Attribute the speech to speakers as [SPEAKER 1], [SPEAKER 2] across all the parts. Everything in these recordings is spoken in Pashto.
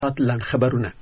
[SPEAKER 1] لنډ خبرونه.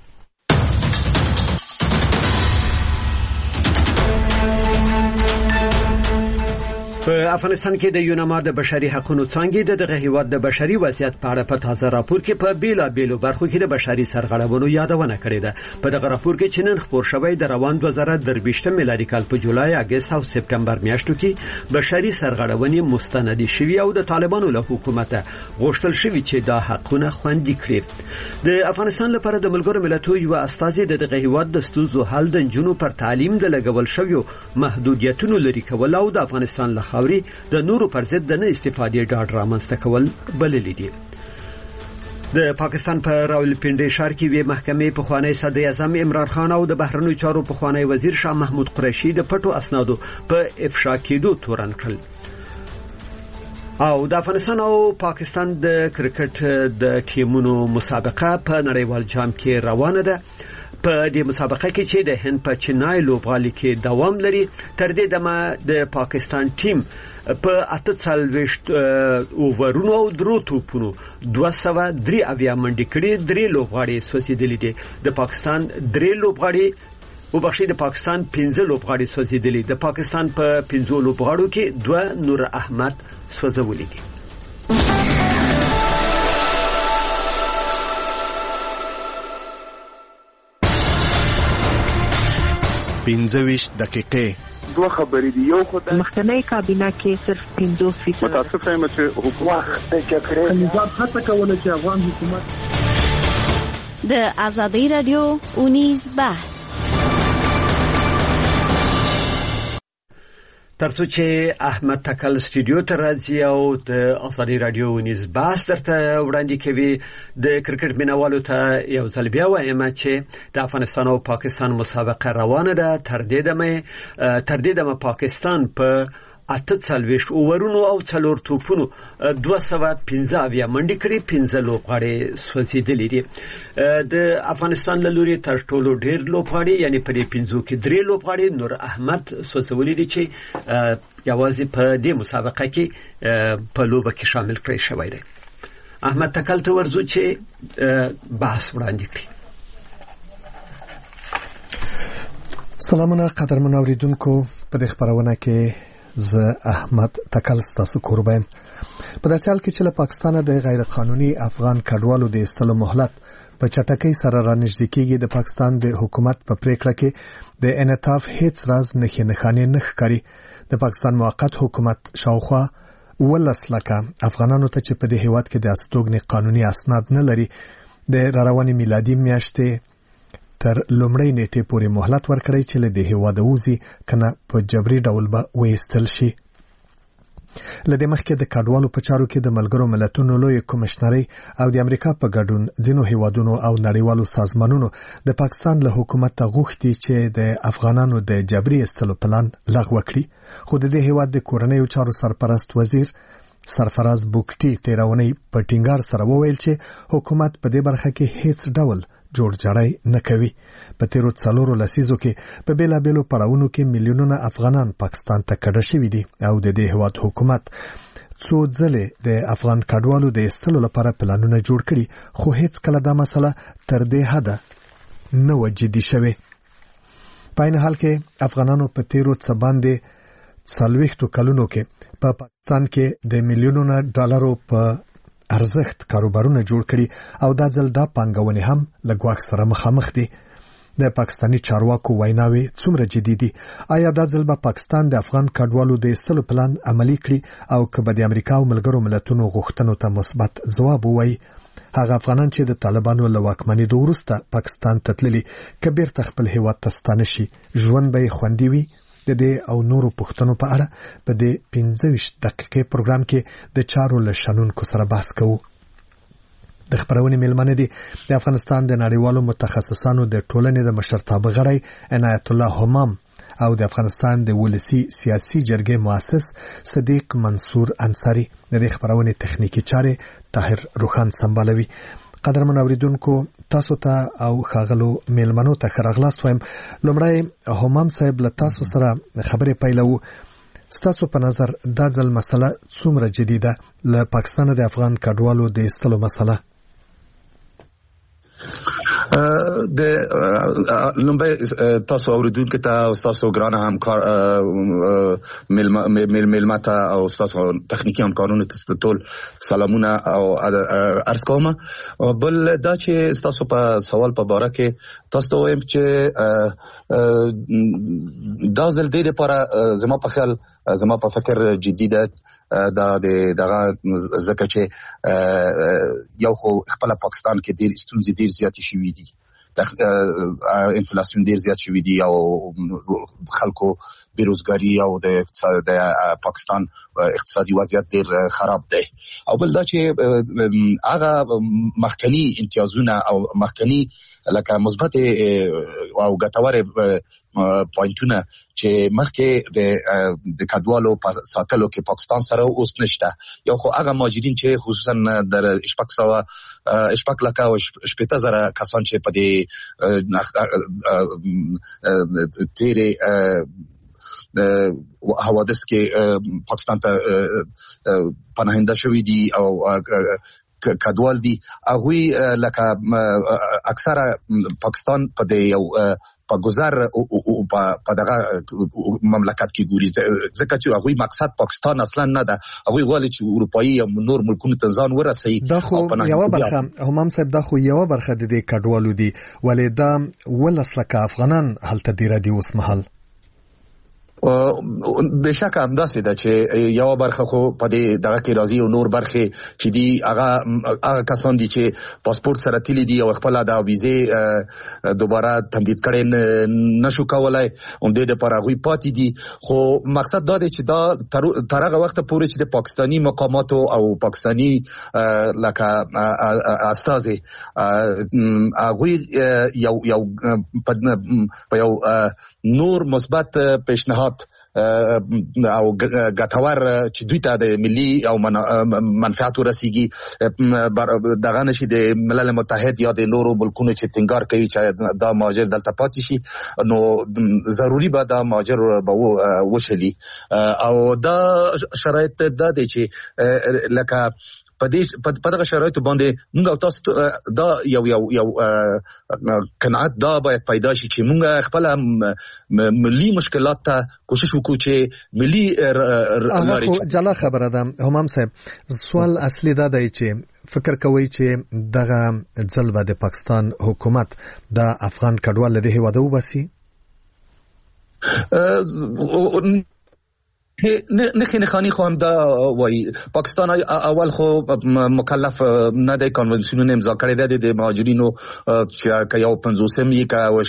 [SPEAKER 1] په افغانستان کې د یوناما د بشري حقوقو څانګې دغه هیواد د بشري وضعیت په اړه په تازه راپور کې په بیلابیلو برخو کې د بشري سرغړونو یادونه کړې ده. په دغه راپور کې چې نن خپور شوی د روان 2023 میلادي کال په جولای، اگست او سپتمبر میاشتو کې بشري سرغړونې مستندې شوي او د طالبانو له حکومت غوښتل شوی چې دا حقونه خوندي کړي. د افغانستان لپاره د ملګرو ملتونو یو استازي دغه هیواد د ستونزو حل د جنونو پر تعلیم د لګول شویو محدودیتونو لري کول او د افغانستان له خاوري د نورو پر ضد د نه استفادې ډاډ رامنځته کول بللي دي. د پاکستان په راولپنډي ښار کې وی محکمې په خوانی صدر اعظم عمران خان او د بهرنیو چارو په خوانی وزیر شاه محمود قریشي د پټو اسنادو په افشا کېدو تورن کړل. او د افغانستان او پاکستان د کرکټ د ټیمونو مسابقه په نړیوال جام کې روانه ده. په دې مسابقه کې چې د هند په چنای لوبغالي کې دوام لري، تر دې دمه د پاکستان ټیم په 48 اوورونو او درو توپونو 203 اویا منډې کړې، 3 لوبغاړي سوځېدلې دي. د پاکستان 3 لوبغاړي د پاکستان 15 لوبغاړي سوځېدلې. د پاکستان په 15 لوبغاړو کې 2 نور احمد سوځولې دي.
[SPEAKER 2] 25 دقیقې
[SPEAKER 3] دوه خبرې دي. یو خدای
[SPEAKER 4] مخکنی کابینه کې صرف 50%
[SPEAKER 3] متاسفه یم چې حکومت
[SPEAKER 5] نظام هڅه کوله چې افغان حکومت
[SPEAKER 6] د آزادۍ رادیو اونیز بحث
[SPEAKER 1] ترڅو چې احمد تکل استودیو ته راځي او د آزادۍ رادیو اونیز بحث درته وړاندې کوي. د کرکټ مینوالو ته یو ځل بیا وایم چې د افغانستان او پاکستان مسابقه روانه ده. تر دې دمه پاکستان په 48 اوورونو او 4 توپونو 215 منډې کړې، 15 لوبغاړي سوځېدلې دي. د افغانستان له لوري تر ټولو ډېر لوبغاړي یعنی په دې 15 کې 3 لوبغاړي نور احمد سوځولي دي چې یوازې په دې مسابقه کې په لوبه کې شامل کړی شوی دی. احمد تکل ته ورځو چې بحث وړاندې کړي.
[SPEAKER 2] سلامونه قدرمن اوریدونکو، په دې خبرونه کې زه احمد تکل ستاسو کوربایم. په داسې حال کې چې له پاکستانه د غیر قانوني افغان کډوالو د استلو مهلت په چټکۍ سره رانږدې کېږي، د پاکستان د حکومت په پریکړه کې د انعطاف هیڅ راز نښانې نه ښکاري. د پاکستان موقت حکومت شاوخوا 12 لکه افغانانو ته چې په دې هیواد کې د استوګنې قانوني اسناد نه لري د راروانې میلادي میاشتې تر لومړۍ نیټې پورې مهلت ورکړی چې له دې هیواده وځي کنه په جبري ډول به وایستل شي. لدې مخکې د کډوالو په چارو کې د ملګرو ملتونو لوی کمشنري او د امریکا په ګډون ځینو هیوادونو او نړیوالو سازمانونو د پاکستان له حکومت غوښتي چې د افغانانو د جبري استلو پلان لغوه کړي. خو د دې هیواد د کورنیو چارو سرپرست وزیر سرفراز بوکټي تیرونی په ټینګار سره وویل چې حکومت په دې برخه کې هیڅ ډول جوړجاړی نه کوي. په تیرو 4 لسیزو کې په بیلابیلو پړاوونو کې میلیونونه افغانان پاکستان ته کډه شوي دي او د دې هیواد حکومت څو ځله د افغان کډوالو د استلو لپاره پلانونه جوړ کړي، خو هیڅ کله دا مسله تر دې حده نه وجدي شوه. په عین حال کې افغانانو په تیرو څه باندې 40 کلونو کې په پاکستان کې د میلیونونو ډالرو په ارزښت کاروبارونه جوړ کړي او دا ځل دا پانګونې هم له ګواښ سره مخامخ دي. د پاکستاني چارواکو ویناوي څومره جدي دي؟ آیا دا ځل به پاکستان د افغان کډوالو د استلو پلان عملي کړي او که به د امریکا او ملګرو ملتونو غوښتنو ته مثبت ځواب ووایي؟ هغه افغانان چې د طالبانو له واکمنېدو وروسته پاکستان ته تللي که بیرته خپل هیواد ته ستانه شي، ژوند به یې خوندي وي؟ د دې او نورو پوښتنو په اړه په دې 25 دقیقې پروګرام کې د چارو له شنونکو سره بحث کوو. د خبرونې میلمانه دي د افغانستان د نړیوالو متخصصانو د ټولنې د مشرتابه غړی عنایت الله همام او د افغانستان د ولسی سیاسي جرګې مؤسس صدیق منصور انصاری. د دې خبرونې تخنیکی چارې طاهر روخان سمبالوي. قدرمن اوریدونکو، تاسو ته او خاغلو میلمنو ته خراغلاست وایم. لومړی همام صاحب له تاسو سره خبرې پیلو. ستاسو په نظر دا ځل مسله څومره جدي ده له پاکستان د افغان کډوالو د استلو مسله؟
[SPEAKER 7] د لومبه تاسو اوریدونکو ته او تاسو ګران همکار ملمتا او تاسو تخنیکی همکارانو ته ټول سلامونه او عرض کوم. بل دا چې تاسو په سوال په باره کې تاسو ته وایم چې دا ځل د لپاره زما په خیال زما په فکر جدي ده دا دغه زکه چې یو خو خپل پاکستان کې ډیر ستونزې ډیر زیاتې شوې دي، انفلیشن ډیر زیات شوې دي او خلکو بیروزګاری او د پاکستان اقتصادي وضعیت ډیر خراب دی. او بل دا چې هغه مخکنی امتیازونه او مخکنی لکه مثبت او ګټور پوینټونه چې مخکې د کډوالو په ساتلو کې پاکستان سره اوس نشته. یو خو هغه مهاجرین چې خصوصا در شپږ لکه او 70,000 کسان چې په دې حوادث کې پاکستان ته پناهنده شوي دي او کډوال دي، هغه لکه اکثره پاکستان په دې یو په گذر او په دغه مملکت کې ګوري، ځکه چې هغه مقصد پاکستان اصلا نه ده، هغه غواړي چې اروپאי او نور ملکونو ته ځان ورسوي.
[SPEAKER 2] دا خو یو برخه همام صاحب، دا خو یو برخه د دې کډوالو دي، ولې دا ولسلکه افغانان هلته دی را دي اوس مهال. بشک همداسې ده چې یو برخه خو په دې دغه کې راځي او نور برخه چې دي هغه کسان دي چې پاسپورت سره تللی دي او خپل د ویزه دوباره تمدید کړي نشو کولای، هم دې لپاره غوي پاتې دي. خو مقصد دا دی چې دا تر هغه وخت پورې چې د پاکستانی مقامات او پاکستانی لکه استازي هغه یو په یو نور مثبت پیشنهاد او ګټور چې دوی ته د ملي او منفعت ورسیږي دغه نشي د ملل متحد یا د نورو ملکونو چې ټینګار کوي چې دا مهاجر دلته پاتې شي، نو ضروری به دا مهاجر به وشلي. او دا شرایط دا دی چې لکه په دغه شرایطو باندې موږ او تاسو دا یو قناعت دا باید پیدا شي چې موږ خپل ملي مشکلات ته کوشش وکړو چې ملي هغه جلا خبره ده. همام صاحب، سوال اصلي دا دی چې فکر کوي چې دغه ځل به د پاکستان حکومت د افغان کډوال له هیواده وباسي؟ نه خاني خو هم دا وای پاکستان اول خو مکلف نه دی، کنونسیونونه امضا کړی دی د مهاجرینو چې یو 50 کا او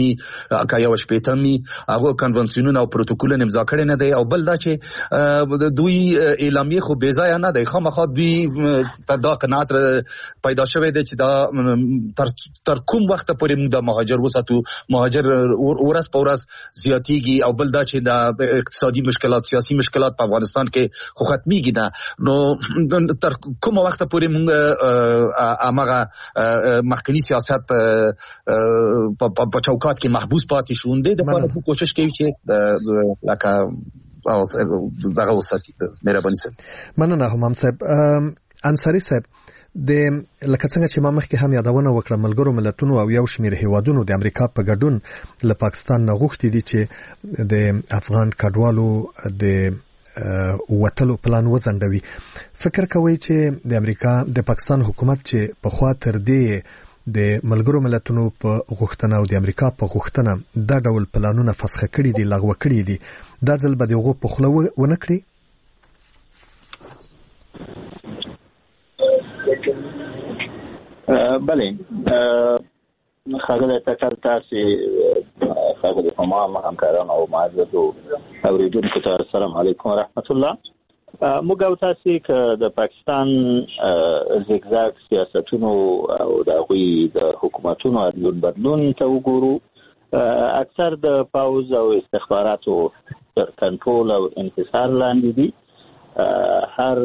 [SPEAKER 2] 80 هغه کنونسیونونه او پروتوکولونه امضا کړی نه دی. او بل دا چې دوی اعلامیه خو بې ځای نه دی، خامخا دوی دا قناعت پیدا شوی دی چې دا تر کوم وخت پورې موږ د مهاجر وساتو، مهاجر ورځ په ورځ زیاتیږي. او بل دا چې د اقتصادي مشکلات سیاسي مشکلات په افغانستان کې خو ختميږي نه، نو تر کومه وخت پورې موږ هغه مخکنی سیاست په چوکاټ کې محبوس پاتې شو. د لپاره کوشش کوي چې لکه او دغه وساتي. مهرباني صاحب. مننه همام صاحب. انصاری صاحب، د لکه څنګه چې ما مخکې هم یادونه وکړه، ملګرو ملتونو او یو شمېر هیوادونو د امریکا په ګډون له پاکستان نه غوښتي دي چې د افغان کډوالو د وتلو پلان وځنډوي. فکر کوي چې د امریکا د پاکستان حکومت چې په خوا تر دې د ملګرو ملتونو په غوښتنه او د امریکا په غوښتنه دا ډول پلانونه فسخ کړي دي، لغوه کړي دي، دا ځل به دغه په خوله ونه کړي؟
[SPEAKER 8] بله، خاغلی تکل تاسې خاغلی همام همکاران او معززو اوریدونکو ته السلام علیکم و رحمت الله. موږ او تاسې که د پاکستان زیګزاګ سیاستونو او د هغوی د حکومتونو ادلون بدلون ته وګورو، اکثر د پوځ او استخباراتو تر کنټرول او انحصار لاندې دي. هر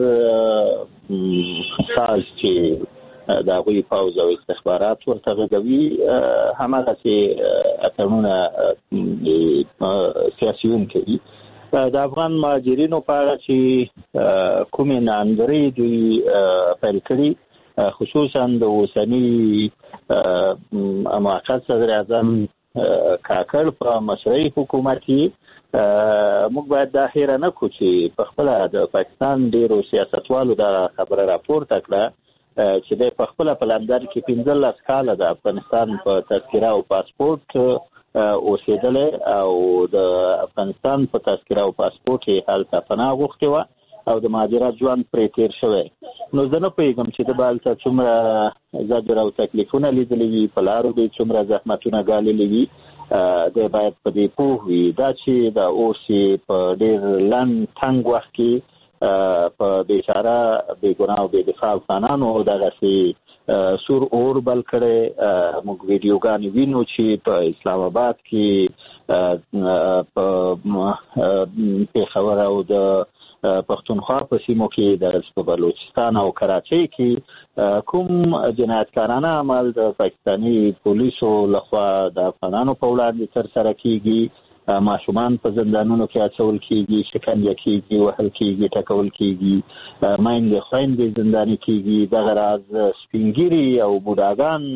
[SPEAKER 8] ساز چې د هغوی پوځ او استخبارات ورته غږوي، هماغسې اتڼونه سیاسیون کوي. د افغان مهاجرینو په اړه چې کومې ناندرۍ دوی پیل کړي، خصوصا د اوسني موقت صدر اعظم کاکړ په مشرعي حکومتي موږ باید دا هیر نه کو چې په خپل د پاکستان ډیرو سیاستوالو دا خبره راپورته کړه چې د په خپل په لندن کې 15 کال د افغانستان په تذکره او پاسپورت اوسېدل او د افغانستان په تذکره او پاسپورت یې حالت پناه غوښتي و او د مهاجرت ژوند پرې تیر شوی. نو زه نه پوهېږم چې د بالته څومره زجر او تکلیفونه لیدلي وي، په لارو کې څومره زحمتونه ګاللي وي. د باید په دې پوه وي دا چې د اوس په ډېر لنډ تنګ وخت کې په بیچاره بېګناه او بېدفاع افغانانو دغسې سور اور بل کړی. موږ ویډیوګانې وینو چې په اسلام آباد کې په پېښور او د پښتونخوا په سیمو کې د بلوچستان او کراچۍ کې کوم جنایتکارانه عمل د پاکستاني پولیسو لخوا د افغانانو په وړاندې ترسره کیږي، ماشومان په زندانونو کې اچول کیږي، شکنجه کیږي، وهل کیږي، ټکول کیږي، میندې خویندې زنداني کیږي. دغه راز سپینګیري او بوډاګان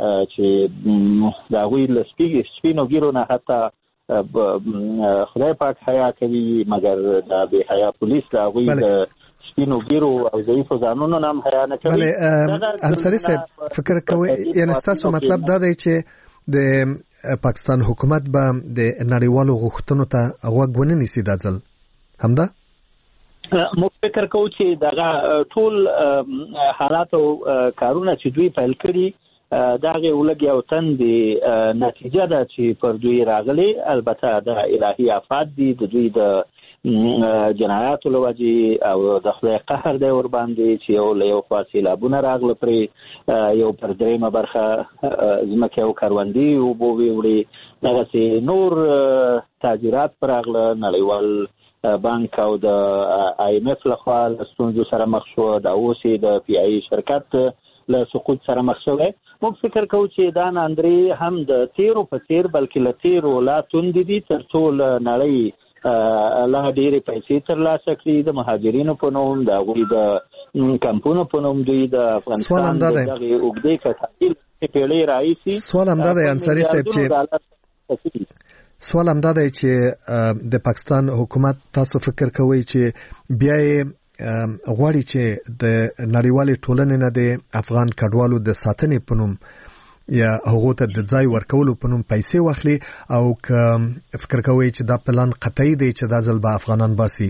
[SPEAKER 8] چې د هغوی له سپینو ګیرو نه حتی خدای پاک حیا کوي، مګر دا بے حیا پولیس دا هغوی د سپینو ګیرو او ضعیفو ځانونو نه هم حیا نه کوي.
[SPEAKER 2] انصاري صاحب فکر کوئ یعنې ستاسو مطلب دا دی چې د پاکستان حکومت به د نړیوالو غوښتنو ته غوږ ونه نیسي دا ځل همدا؟
[SPEAKER 8] موږ فکر کوو چې دغه ټول حالات او کارونه چې دوی پیل کړي دا هغې ولږې او تندې نتیجه ده چې پر دوی راغلي. البته د الهي آفات دي، د دوی د جنایاتو له وجې او د خدای قهر دی ورباندې چې یو له یو خوا سیلابونه راغله پرې، یو پر درېیمه برخه ځمکې او کروندې اوبو ویوړې، دغسې نور تاجرات په راغله. نړیوال بانک او د IMF لخوا له ستونزو سره مخ شو، د اوس د PI شرکت له سقوط سره مخ شوی. موږ فکر کوو چې دا ناندرې هم د تیرو په څیر بلکې له تیرو لا توندې دي تر څو له نړۍ لا ډېرې پیسې ترلاسه کړي د مهاجرینو په نوم، د هغوی د کمپونو په نوم. دوی د افغانستان د دغې اوږدې کتابي پېړۍ راهیسې
[SPEAKER 2] سوال همدا دی انصاري صاحب سوال همدا دی چې د پاکستان حکومت تاسو فکر کوئ چې بیا یې غواړي چې د نړیوالې ټولنې نه د افغان کډوالو د ساتنې په نوم یا هغو ته د ځای ورکولو په نوم پیسې واخلي، او که فکر کوئ چې دا پلان قطعي دی چې دا ځل به افغانان باسي؟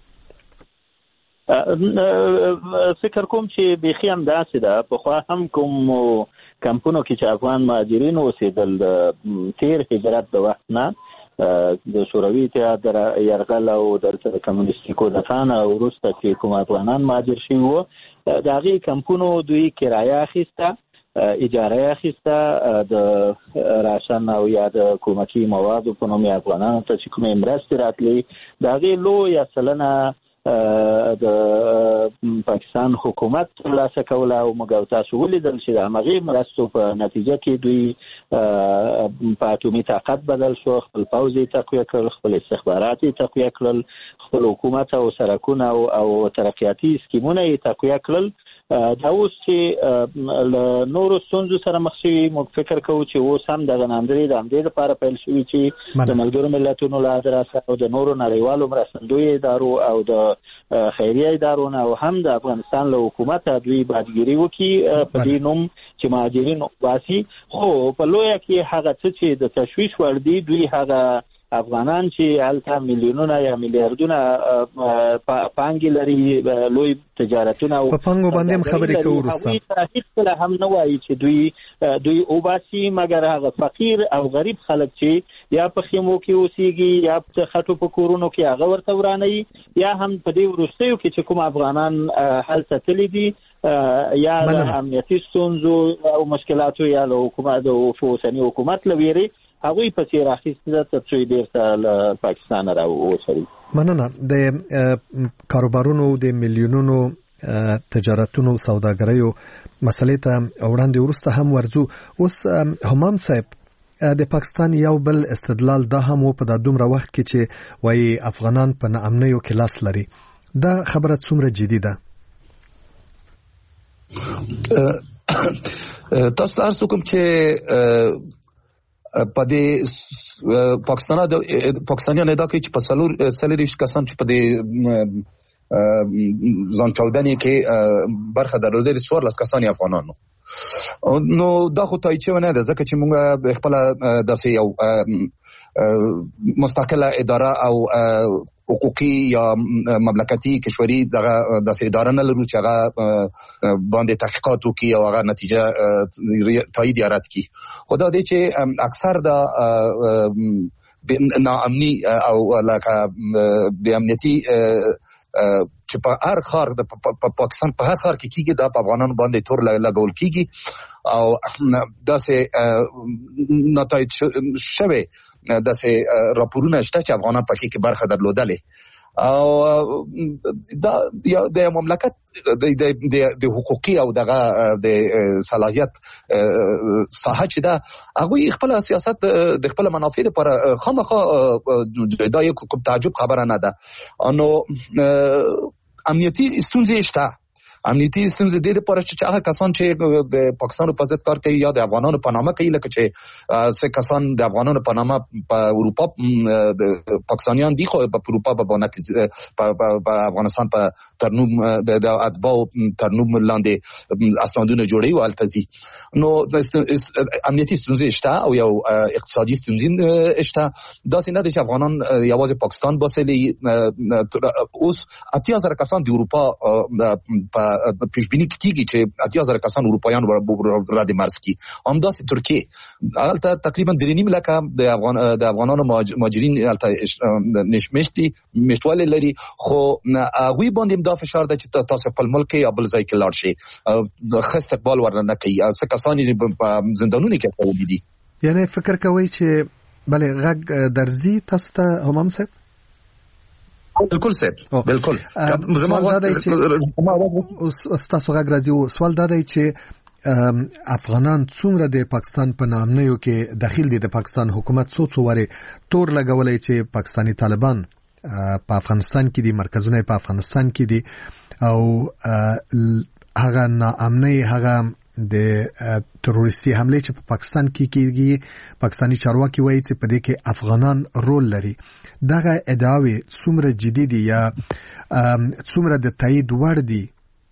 [SPEAKER 8] فکر کوم چې بیخي هم داسې ده. پخوا هم کوم کمپونو کې چې افغان مهاجرین اوسېدل د تیر هجرت د وخت نه د شوروي اتحاد د یرغل او د کمونیستي کودتا نه وروسته چې کوم افغانان مهاجر شوي وو، د هغې کمپونو دوی کرایه اخیسته، اجاره اخیسته، د راشن او یا د کومکي موادو په نوم افغانانو ته چې کومې مرستې راتلې، د هغې لویه سلنه د پاکستان حکومت ترلاسه کوله. او موږ تاسو ولیدل چې د همغې مرستو په نتیجه کې دوی په اټومي طاقت بدل شو، خپل پوځ یې تقویه کړل، خپل استخبارات یې تقویه کړل، خپل حکومت او سړکونه او ترقیاتي سکیمونه یې تقویه کړل. دا اوس چې له نورو ستونزو سره مخ شوي، موږ فکر کوو چې اوس هم دغه ناندرې د همدې لپاره پیل شوي چې د ملګرو ملتونو له ادرسه او د نورو نړیوالو مرستندویو ادارو او د خیریه ادارو نه او هم د افغانستان له حکومته دوی بادګیري وکړي په دې نوم چې مهاجرین باسي. خو په لویه کې هغه څه چې د تشویش وړ دي، دوی هغه افغانان چې هلته میلیونونه یا میلیاردونه پانګې لري، لوی تجارتونه
[SPEAKER 2] په پانګو باندې هم خبرې کوو وروسته،
[SPEAKER 8] هیڅکله هم نه وایي چې دوی وباسي، مګر هغه فقیر او غریب خلک چې یا په خیمو کې اوسېږي یا په خټو په کورونو کې هغه ورته ورانوي، یا هم په دې وروستیو کې چې کوم افغانان هلته تللي دي یا له امنیتي ستونزو او مشکلاتو یا له حکومت د اوسني حکومت له ویرې هغوی پسې راخیستې ده تر څو یې بیرته له پاکستانه راووسوي.
[SPEAKER 2] مننه. د کاروبارونو د میلیونونو تجارتونو سوداګریو مسلې ته وړاندې وروسته هم ورځو. اوس همام صاحب د پاکستان یو بل استدلال دا هم و په دا دومره وخت کې چې وایي افغانان په ناامنیو کې لاس لري، دا خبره څومره جدي ده؟
[SPEAKER 7] تاسو تاسو کوم چې په دې پاکستانیان دا کې چې په سلریش کسان چې په دې ځان چودنې کې برخه درلودل 14 کسان افغانانو نو دا خو تایید شوی نه ده ځکه چې موږ خپل داسې یو مستقله اداره او حقوقي یا مملکتي کشوري دغه داسې اداره نه لرو چې هغه باندې تحقیقات وکړي او هغه نتیجه تایید یا رد کړي خو دا دی چې اکثر د ناامني او لکه بې امنیتي چې په هر ښار د پاکستان په هر ښار کې کیږي دا په افغانانو باندې تور لګول کیږي او داسې نتایج شوه داسې راپورونه شته چې افغانان پکې کې برخه درلودلې او دا د مملکت د حقوقي او دغه د صلاحیت ساحه چې دا هغه خپل سیاست د خپل منافع لپاره خامخا دا یو کوم تعجب خبره نه ده نو امنیتي ستونزې شته امنیتي ستونزې د دې لپاره چې هغه کسان چې د پاکستان په ضد کار کوي یا د افغانانو په نامه کوي لکه چې څه کسان د افغانانو په نامه په اروپا د پاکستانیان دي خو په اروپا په افغانستان په ترنوم د اتباع ترنوم لاندې اسنادونه جوړي او التزي نو امنیتي ستونزې شته او یو اقتصادي ستونزې شته دا څنګه د افغانان یوازې پاکستان باسي اوس 80,000 کسان د اروپا په پیشبینی کیږي چې 80,000 کسان اروپایان را دي مرز کی همداسې ترکیه البته تقریبا 3.5 لک د افغانانو مهاجرین البته مشتواله لري خو هغه باندې دا فشار ده چې تاسو خپل ملک یا بل ځای کې لاړ شي خو استقبال ورننه کوي څه کسان په زندانونو کې پروت دي
[SPEAKER 2] یعنی فکر کوي چې بله غږ درځي تاسو ته همام صاحب
[SPEAKER 7] بالکل صاحب بالکل
[SPEAKER 2] تاسو غږ راځي سوال دا دی چې افغانان څومره د پاکستان په نامنیو کې داخل دي د پاکستان حکومت څو واره تور لګولای چې پاکستانی طالبان په افغانستان کې دي مرکزونه په افغانستان کې دي او هغه نامنی هغه د تروریستي حمله چې په پاکستان کې کیږي پاکستانی چارواکي وایي چې په دې کې افغانان رول لري دغه ادعاوې څومره جدي دي یا څومره د تایید وړ دي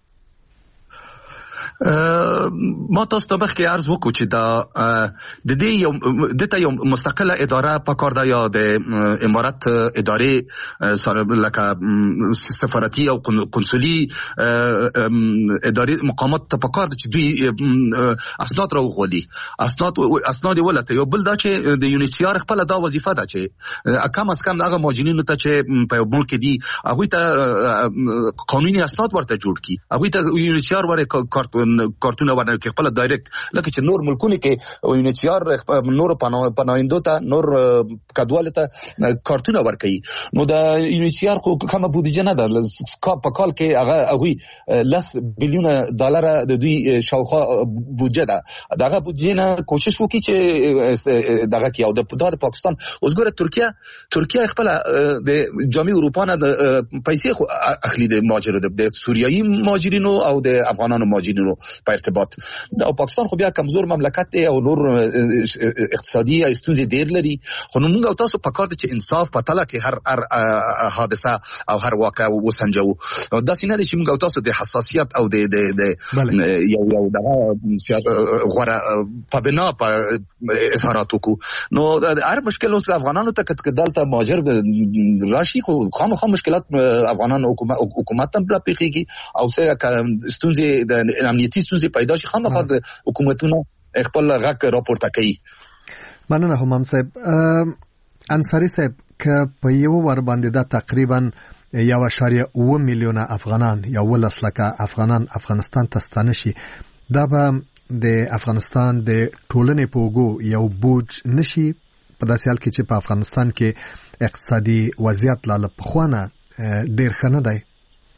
[SPEAKER 7] ما تاسو ته بخښي عرض وکړو چې دا د دې یو مستقله اداره په کار ده یا د امارات ادارې سره لکه سفارتي او قنصلي ادارې مقامات ته په کار ده چې دوی اسناد راوغلي اسناد ولته یو بل دا چې د یونیسیار خپل دا وظیفه ده چې کم از کم هغه مهاجرینو ته چې په ملک دي هغه ته قانوني اسناد ورته جوړ کړي هغه ته یونیسیار ورته کارتونه ورنه کې خپل ډایرکټ لکه چې نور ملکونه کې یونیسیار نور پناهندو ته نور کډواله ته کارتونه ورکړي نو دا یونیسیار خو کومه بودیجه نه ده په کال کې هغه $10 بلیون د دوی شاوخوا بودیجه ده دغه بودیجه نه کوشش وکړي چې دغه کې او د پاکستان اوس ګوره ترکیه خپل د جامعه اروپا نه پیسې اخلي د مهاجرو د سوریایي مهاجرینو او د افغانانو مهاجرینو په ارتباط دا پاکستان خو بیا کمزور مملکت دی او نور اقتصادي ستونزې ډېر لري خو موږ او تاسو په کار دي چې انصاف په تله کې هر حادثه او هر واقعه وسنجو دا څنګه دي چې موږ او تاسو د حساسیت او د یو دغه غوړه په بنا په اظهارات وکړو نو هر مشکل اوس افغانانو ته کدالته مهاجر راشي خو خامخا مشکلات افغانان حکومت هم را پیخيږي او څه ستونزې د امنیتي ستونزې پیدا شي خامخا د حکومتونو خپل غږ راپورته کوي
[SPEAKER 2] مننه همام صاحب انصاری صاحب که په یو ور باندې دا تقریبا 1.7 میلیونه افغانان یا 10 لک افغانان افغانستان ته ستانه شي دا به د افغانستان د ټولنې په وګو یو بوج نشي په داسې حال کې چې په افغانستان کې اقتصادي وضعیت لا پخوانه ډیر ښه نه دی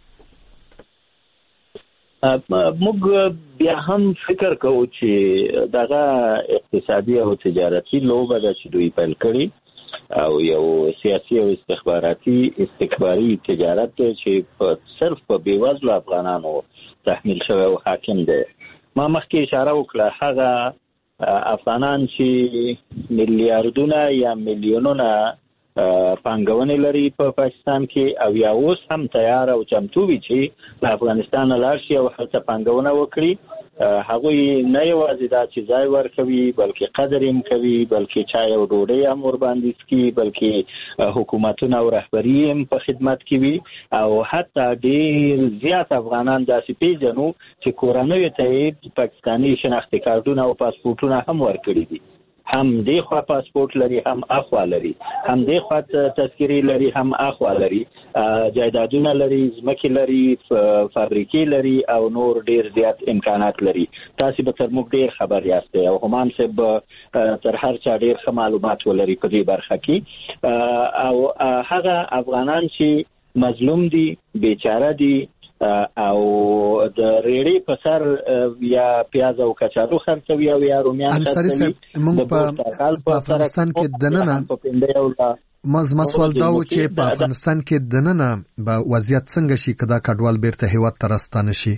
[SPEAKER 8] موږ بیا هم فکر کوو چې دغه اقتصادي او تجارتي لوبه ده چې دوی پیل کړي او یو سیاسي او استخباري تجارت چې صرف په بیوزلو افغانانو تحمیل شوی او حاکم دی ما مخکې اشاره وکړه هغه افغانان چې میلیارډونه یا میلیونونه پانګونې لري په پاکستان کې او یا اوس هم تیار او چمتو وي چې له افغانستان لاړ شي او هلته پانګونه وکړي. هغوی نه یوازې دا چې ځای ورکوي بلکې قدر هم کوي، بلکې چای او ډوډۍ هم ورباندې څکي، بلکې حکومتونه او رهبري هم په خدمت کې وي او حتی ډېر زیات افغانان داسې پیژنو چې کورنیو ته یې پاکستاني شناختي کارتونه او پاسپورټونه هم ورکړي دي. هم دې خوا پاسپورت لري، هم اخوا لري، هم دې خوا تذکرې لري، هم اخوا لري، جایدادونه لري، ځمکې لري، فابریکې لري او نور ډېر زیات امکانات لري. تاسو به تر موږ ډېر خبر یاستئ او همام صاحب تر هر چا ډېر ښه معلومات ولري په دې برخه کې. او هغه افغانان چې مظلوم دي، بیچاره دي او د ریړې په سر یا پیاز او کچالو خرڅوي او یا رومیان خرڅوي.
[SPEAKER 2] موږ په افغانستان کې دننه مسوال دا و چې په افغانستان کې دننه به وضعیت څنګه شي کدا کډوال بیرته هیواد ته راستانه شي؟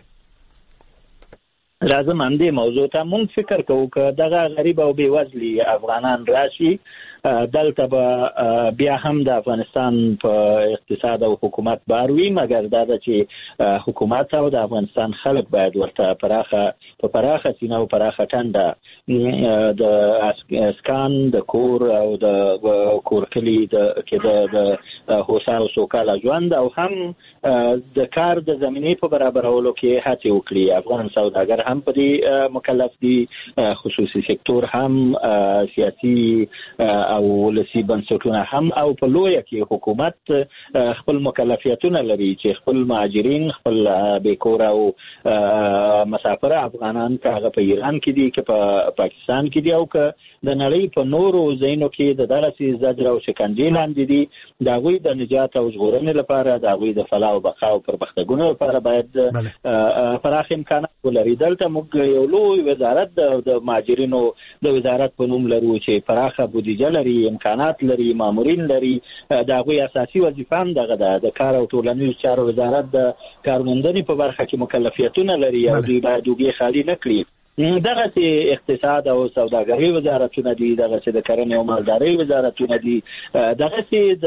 [SPEAKER 8] لازم هم دې موضوع ته مونږ فکر کوو که دغه غریب او بېوزلي افغانان راشي دلته به بیا هم د افغانستان په اقتصاد او حکومت بار وي، مګر دا ده چې حکومت او د افغانستان خلک باید ورته پراخه سینه او پراخه ټنډه د اسکان د کور او د کورکلي کې د هوسا او سوکاله ژوند او هم د کار د زمینې په برابرولو کې هڅې وکړي. افغان سوداګر هم په دې مکلف دي، خصوصي سکتور هم، سیاسي او ولسی بنسټونه هم، او په لویه کې حکومت خپل مکلفیتونه لري چې خپل مهاجرین، خپل بیکور او مسافر افغانان که هغه په ایران کې دي که په پاکستان کې دي او که د نړۍ په نورو ځایونو کې د دغسې زجر او شکنجې لاندې دي، د هغوی د نجات او ژغورنې لپاره، د هغوی د فلاح او بقا او پرمختګونو لپاره باید پراخ امکانات ولري. دلته موږ یو لوی وزارت د مهاجرینو د وزارت په نوم لرو چې پراخه بودیجه لري، امکانات لري، مامورین لري. د هغوی اساسي وظیفه هم دغه ده. د کار او ټولنیزو چارو وزارت د کارموندنې په برخه کې مکلفیتونه لري او دوی باید اوږې خالي نه کړي. دغسې اقتصاد او سوداګرۍ وزارتونه دي، دغسې د کرنې او مالدارۍ وزارتونه دي، دغسې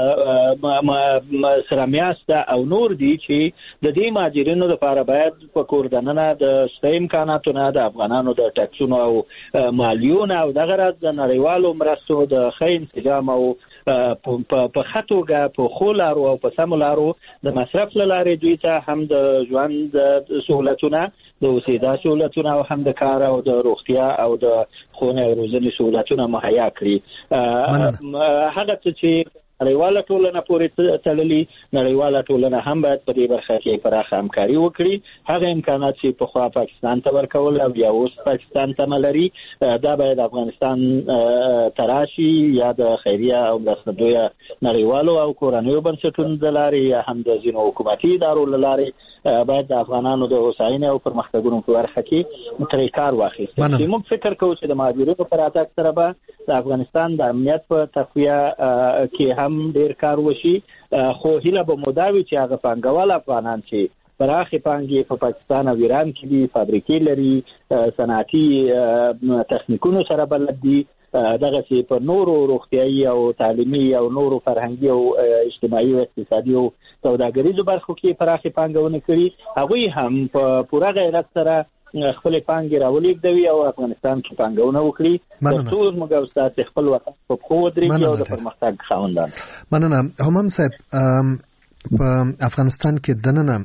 [SPEAKER 8] د سره میاسته او نور دي چې د دې مهاجرینو لپاره باید په کور دننه د شته امکاناتونه، د افغانانو د ټکسونو او مالیونه او دغه راز د نړیوالو مرستو د ښه انسجام او په ښه توګه په ښو لارو او په سمو لارو د مصرف له لارې دوی ته هم د ژوند سهولتونه، د اوسېدا سهولتونه او هم د کار او د روغتیا او د ښوونې او روزنې سهولتونه مهیا کړي. هغه څه چې نړیواله ټولنه پورې تړلي، نړیواله ټولنه هم باید په دې برخه کې پراخه همکاري وکړي. هغه امکانات چې پخوا پاکستان ته ورکول او یا اوس پاکستان ته لري، دا باید افغانستان ته راشي یا د خیریه او مرستندویه نړیوالو او کورنیو بنسټونو د لارې یا هم د ځینو حکومتي ادارو له لارې باید د افغانانو د هوساینې او پرمختګونو په برخه کې ترې کار واخیستل شي. موږ فکر کوو چې د مهاجرینو په راتګ سره به د افغانستان د امنیت په تقویه کې هم ډېر کار وشي، خو هیله به مو دا وي چې هغه پانګوال افغانان چې پراخې پانګې په پاکستان او ایران کې دي، فابریکې لري، صنعتي تخنیکونو سره بلد دي، دغسې په نورو روغتیایي او تعلیمي او نورو فرهنګي او اجتماعي او اقتصادي او سوداګریزو برخو کې پراخې پانګونې کړي، هغوی هم په پوره غیرت سره خپل پانګې راولېږدوي او افغانستان کې پانګونه وکړي ترڅو موږ او تاسو خپل وطن په پښو ودرېږي او د پرمختګ خاوندان.
[SPEAKER 2] مننه. همام صاحب، په افغانستان کې دننه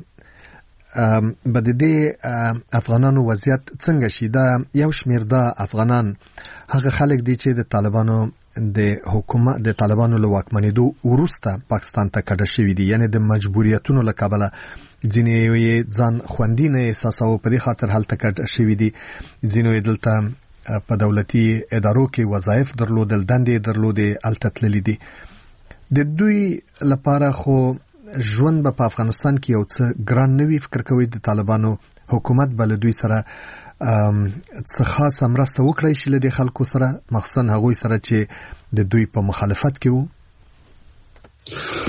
[SPEAKER 2] به د دې افغانانو وضعیت څنګه شي؟ دا یو شمېر د افغانان هغه خلک دي چې د طالبانو د حکومت د طالبانو له واکمنېدو وروسته پاکستان ته کډه شوي دي، یعنې د مجبوریتونو له کبله ځینې یې ځان خوندي نه احساسوه، په دې خاطر هلته کډه شوي دي. ځینو یې دلته په دولتي ادارو کې وظایف درلودل، دندې درلودې، هلته تللي دي. د دوی لپاره خو ژوند به په افغانستان کې یو څه ګران نه وي. فکر کوي د طالبانو حکومت به له دوی سره څه خاصه مرسته وکړی شي له دې خلکو سره، مخصوصا هغوی سره چې د دوی په مخالفت کې وو؟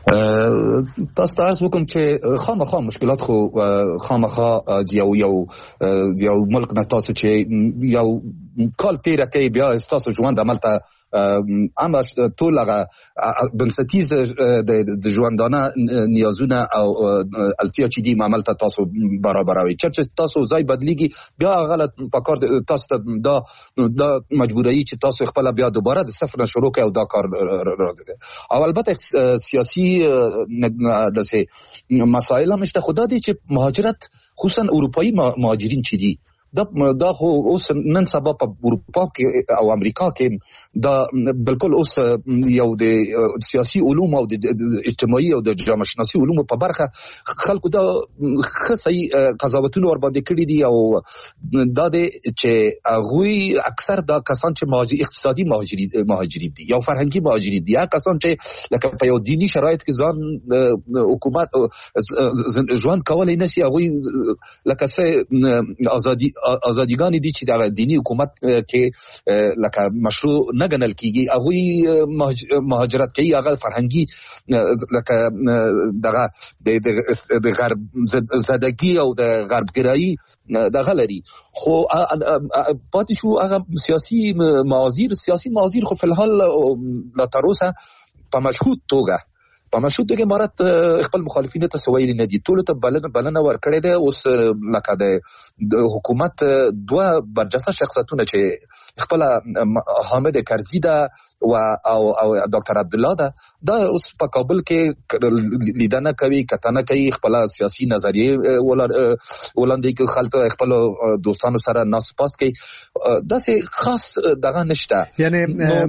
[SPEAKER 7] تاسو ته وکم چې خامخا مشکلات خو خامخا یو ملک نه تاسو چې یو کال تیر کوي بیا تاسو ژوند عملته اما ټول هغه بنسټیز د ژوندانه نیازونه او اړتیا چې دي عمل ته تاسو برابروي چې تاسو ځای بدلیږي بیا غلط پکار تاسو ته دا مجبورایي چې تاسو خپل بیا دوباره د صفر نه شروع کړئ او دا کار راځي. او البته سیاسي داسې مسائل هم شته خدا دي چې مهاجرت خصوصا اروپایي مهاجرین چې دي دا خو اوس نن سبا په اروپا کې او امریکا کې دا بالکل اوس یو د سیاسي علوم او د اجتماعي او د جامعه شناسي علوم په برخه خلکو دا خصي قضاوتونه ور باندې کړی دي او دا د چې هغه اکثر دا کسان چې اقتصادي مهاجرین دي یا فرهنګي مهاجرین دي یا کسان چې لکه په یو دینی شرایط کې ځان حکومت ژوند کولای نشي هغه لکه څه ازادیګان دي چې د دینی حکومت کې لکه مشروع نه ګڼل کیږي هغه مهاجرت کوي هغه فرهنګي لکه دغه د غرب زدګي او د غربګرایي دغه لري خو پاتې شو هغه سیاسي معاذیر خو فلحال لا تر اوسه په مشهود توګه امارات خپل مخالفین ته سویل نه دي ټول ته بلنه ورکړې ده. اوس لکه د حکومت دوه برجسته شخصیتونه چې خپل حامد کرزي ده او ډاکټر عبد الله ده دا اوس په کابل کې لیدنه کوي کتنه کوي خپل سیاسي نظریه ولاندې کې خلک خپل دوستانو سره ناس پاس کوي دا سه خاص دغه نشته یعنی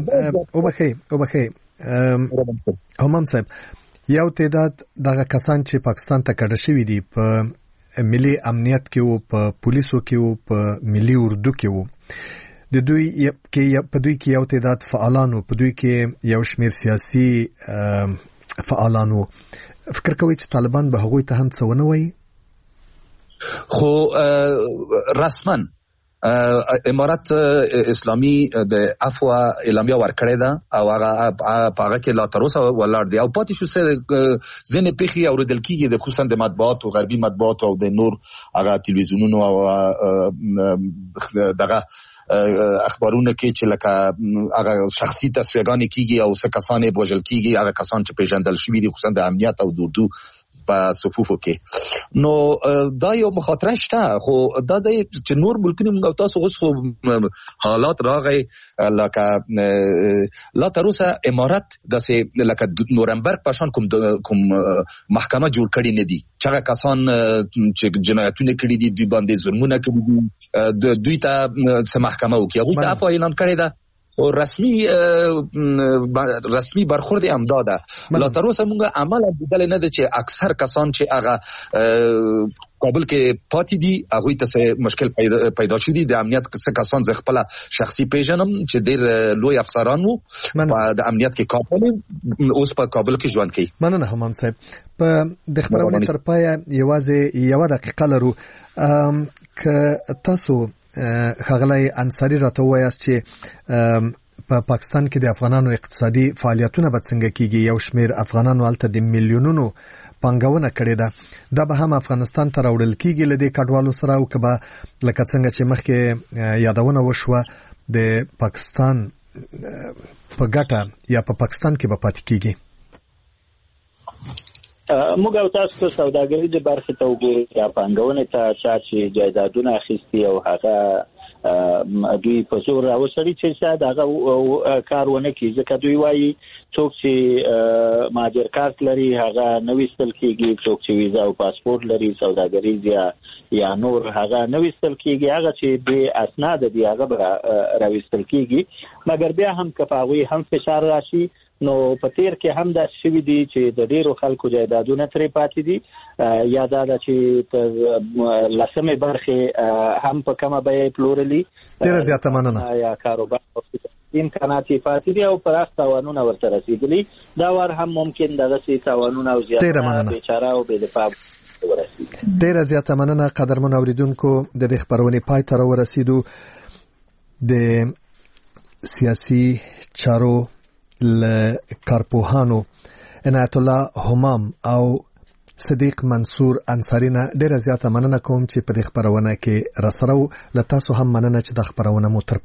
[SPEAKER 2] وبخي همام صاحب یو تعداد دغه کسان چې پاکستان ته کډه شوی دي په ملي امنیت کې او په پولیسو کې او په ملي اردو کې وو د دوی کې یو تعداد فعالانو په دوی کې یو شمیر سیاسي فعالانو فکر کوي چې طالبان به هغوی ته هم څه ونه وایي
[SPEAKER 7] خو رسما امارات اسلامی د عفو اعلامیه ورکړې ده او هغه کې لا تر اوسه ولاړ دی او پاتې شو سره ځنې پیخي اوریدل کیږي د خصوصا د مطبوعات او غربي مطبوعات او د نور هغه تلویزیونونو او دغه اخبارونه کې چې لکه هغه شخصي تصفیهګانې کیږي او څه کسان بوجل کیږي هغه کسان چې پیژندل شوي دي خصوصا د امنیت او د اردو په صفوفو کې نو دا یو مخاطره شته خو دا د چې نور ملکونو موږ تاسو اوس خو حالات راغی لکه لا تر اوسه امارات داسې لکه نورمبرګ پاشان کوم محکمه جوړ کړی نه دي چې هغه کسان چې جنایتونه کړی دي دوی باندې ظلمونه کړی دي دوی ته څه محکمه وکړي هغه ته عفو اعلان کړی ده او رسمي برخورد امداده لا تر اوسه موږ عمل بدل نه دي چې اکثر کسان چې هغه کابل کې پاتې دي هغه ته مشکل پیدا شوی دي د امنیت څخه کسان ز خپل شخصي پیژنم چې ډېر لوی افسران وو په د امنیت کې کابل اوس په کابل کې ژوند کوي.
[SPEAKER 2] مننه همام صاحب په د خبرونې تر پای یوازې یو دقیقه لرو ک تاسو خغلای انصاری راته وایاست چې په پاکستان کې د افغانانو اقتصادي فعالیتونه به څنګه کیږي یو شمیر افغانانو هلته د میلیونونو پانګونه کړې ده دا به هم افغانستان ته راوړل کیږي لدې کډوالو سره او کبه لکه څنګه چې مخکې یادونه وشوه د پاکستان په ګټه یا په پاکستان کې به پاتې کیږي.
[SPEAKER 8] موږ او تاسو په سوداګرۍ د برخې ته وګورئ یا پانګونې ته چې جایدادونه اخیستي او هغه دوی په زور راوسړي چې شاید هغه کار ونه کړي ځکه دوی وایي څوک چې مهاجر کارت لري هغه نه ویستل کیږي څوک چې ویزا او پاسپورت لري سوداګریز یا نور هغه نه ویستل کیږي هغه چې به اسناد دي هغه راویستل کیږي مګر بیا هم کفاوی هم فشار راشي نو په تیر کې هم دا شوی دي چې د ډیرو خلکو جایدادونه ترې پاتې دي یا دا چې لسمه برخه هم په کومه بیه پلورلي
[SPEAKER 2] ډیر زیاته مننه
[SPEAKER 8] یا کاروبار امکانات پاتې دي او پراخ تاوانونه ورته رسیدلي دا ور هم ممکن دغه سي تاوانونه او زیاته بیچاره او بې دفاع
[SPEAKER 2] ډیر زیاته مننه قدرمن اوریدونکو د دې خبرونې پای ته ورسیدو د سیاسي چارو کارپوهانو عنایت الله همام او صدیق منصور انصاری نه ډیره زیاته مننه کوم چې په دې خبرونه کې راسره و. لته سو هم مننه چې د خبرونه مو تر